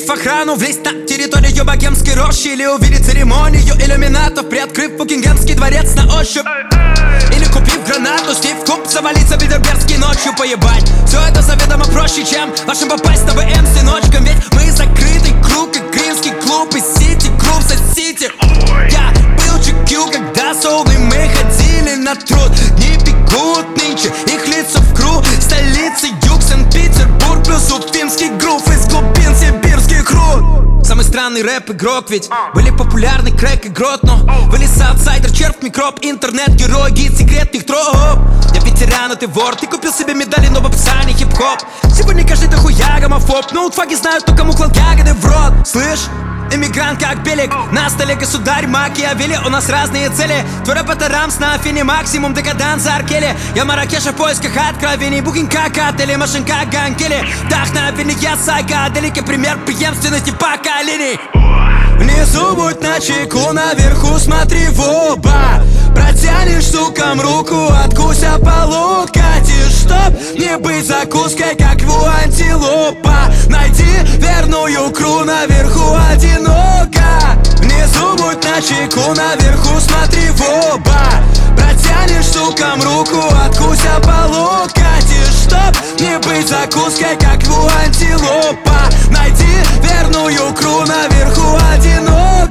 в охрану, влезть на территорию богемской рощи, или увидеть церемонию иллюминатов, приоткрыв Букингемский дворец на ощупь, или купив гранату, слив клуб, завалиться в Бильдербергский ночью, поебать. Все это заведомо проще, чем вашим попасть на БМ с сыночком. Ведь мы закрытый круг, и крымский клуб, и Сити Групп со Сити. Я был GQ, когда солны мы ходили на труд. Не бегут нынче, их лица в кру. Столицы юг, Санкт-Петербург, плюс уфимский грув, из глубин сибирский круг. Самый странный рэп-игрок, ведь были популярны крэк и грот, но вылез аутсайдер, червь, микроб, интернет-герой, гид секретных троп. Я ветеран, а ты вор, ты купил себе медали, но в описании хип-хоп. Сегодня каждый дохуя гомофоб, но утфаги знают, кто кому клал ягоды в рот. Слышь? Эмигрант как Белик, на столе государь Макиавелли. У нас разные цели, твой рэп это рамс на афине, максимум декаданса Аркели. Я в Маракеше в поисках откровений, букинг как отели, машинка Гангели. Вдохновение я сайка, далекий пример преемственности поколений. Внизу будь начеку, наверху смотри в оба. Протянешь сукам руку, откуся полут, катишь, чтоб не быть закуской, как у антилопа. Найди верную кру, наверху одиноко. Внизу будь начеку, наверху смотри в оба. Протянешь сукам руку, откуся полут, катишь, чтоб не быть закуской, как у антилопа. Найди верную кру, наверху